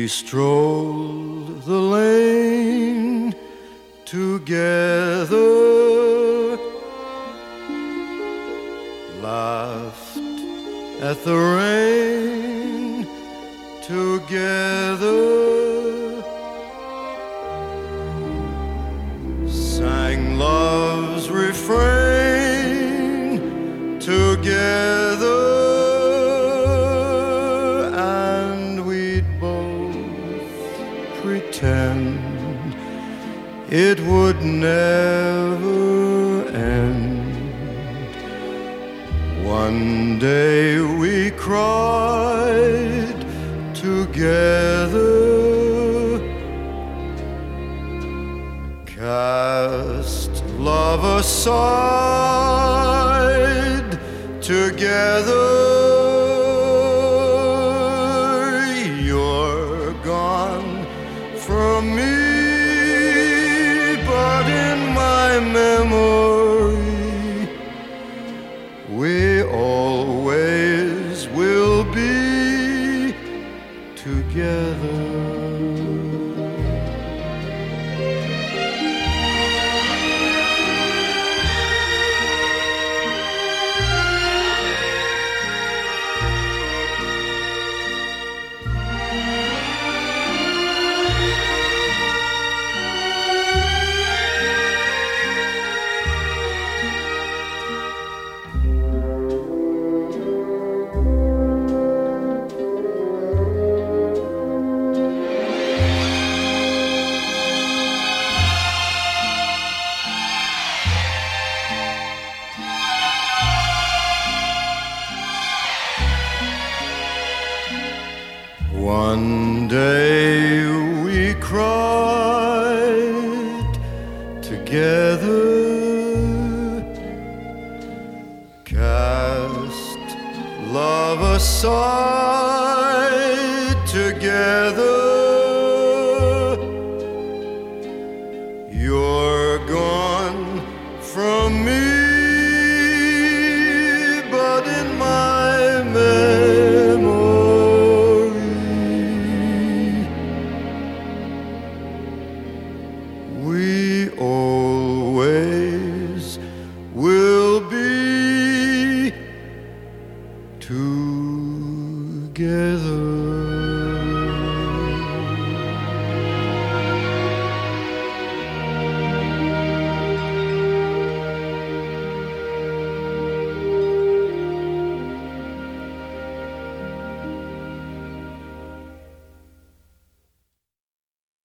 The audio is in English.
We strolled the lane together, laughed at the rain together, sang love's refrain together, and we'd both pretend it would never end. One day we cried together, cast love aside together. You're gone from me, but in my memory we always will be together. One day we cried together, cast love aside together. You're gone from me, but in my memory we always will be together.